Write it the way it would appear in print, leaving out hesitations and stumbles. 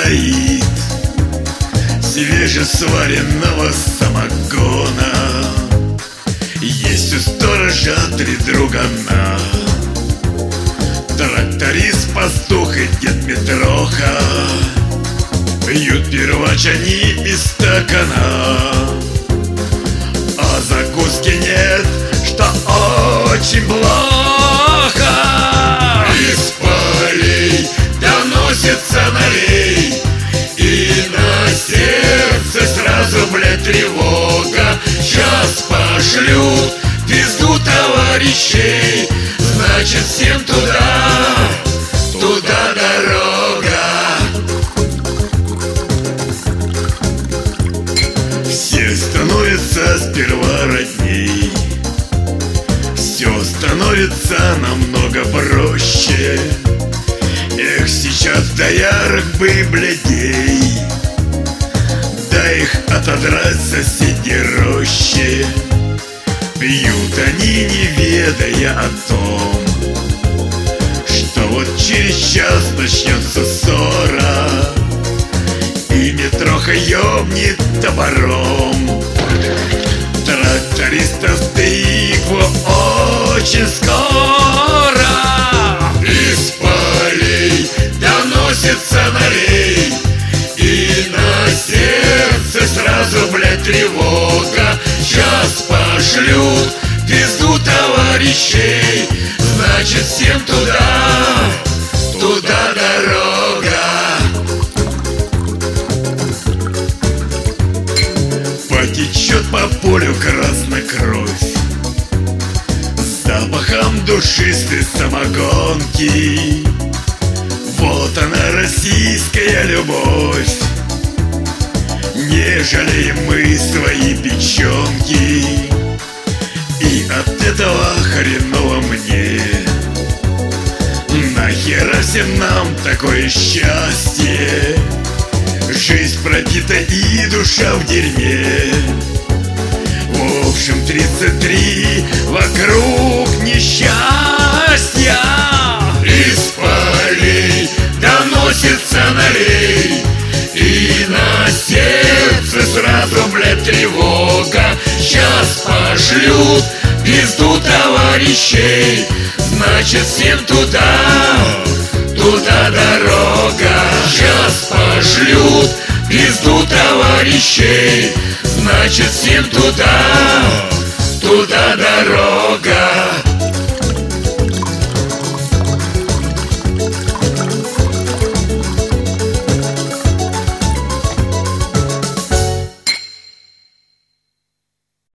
стоит свежесваренного самогона. Есть у сторожа 3 другана: тракторист, пастух и дед Митроха. Пьют первач они из стакана, а закуски нет, что очень плохо. Из полей доносится налей, и на сердце сразу, блядь, тревога. Сейчас пошлют пизду товарищей, значит всем туда, туда дорога. Все становятся сперва родней, все становится намного проще. Эх, сейчас доярок бы блядей, да их отодрать в соседней роще. Пьют они, не ведая о том, что вот через час начнется ссора, и Митроха ёбнет топором трактористов тыкву очень скоро. Из полей доносится налей, и на сердце сразу, блядь, тревога. Сейчас пошлют пизду товарищей, значит всем туда, туда дорога. Потечет по полю красная кровь с запахом душистой самогонки. Вот она, российская любовь, не жалеем мы свои печенки. И от этого хреново мне. Нахера всем нам такое счастье? Жизнь пропита и душа в дерьме. В общем, 33 вокруг несчастья. Из полей доносится налей, и на сердце сразу, блядь, тревога. Сейчас пошлют пизду товарищей, значит всем туда, туда дорога. Сейчас пошлют пизду товарищей, значит всем туда, туда дорога.